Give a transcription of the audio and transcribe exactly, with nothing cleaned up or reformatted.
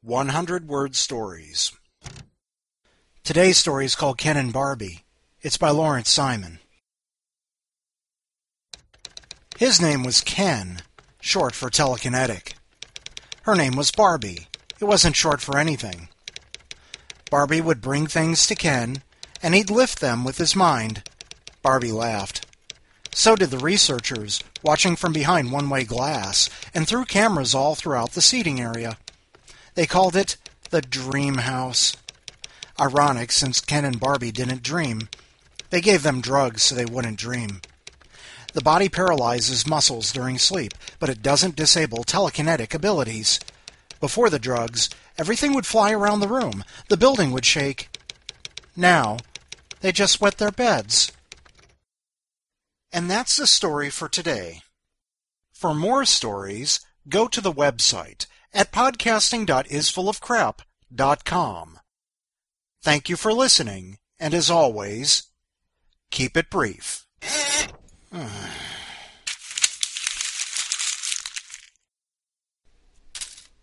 hundred word stories. Today's story is called Ken and Barbie. It's by Lawrence Simon. His name was Ken, short for telekinetic. Her name was Barbie. It wasn't short for anything. Barbie would bring things to Ken, and he'd lift them with his mind. Barbie laughed. So did the researchers, watching from behind one-way glass and through cameras all throughout the seating area. They called it the Dream House. Ironic, since Ken and Barbie didn't dream. They gave them drugs so they wouldn't dream. The body paralyzes muscles during sleep, but it doesn't disable telekinetic abilities. Before the drugs, everything would fly around the room. The building would shake. Now, they just wet their beds. And that's the story for today. For more stories, go to the website at podcasting dot is full of crap dot com. Thank you for listening, and as always, keep it brief.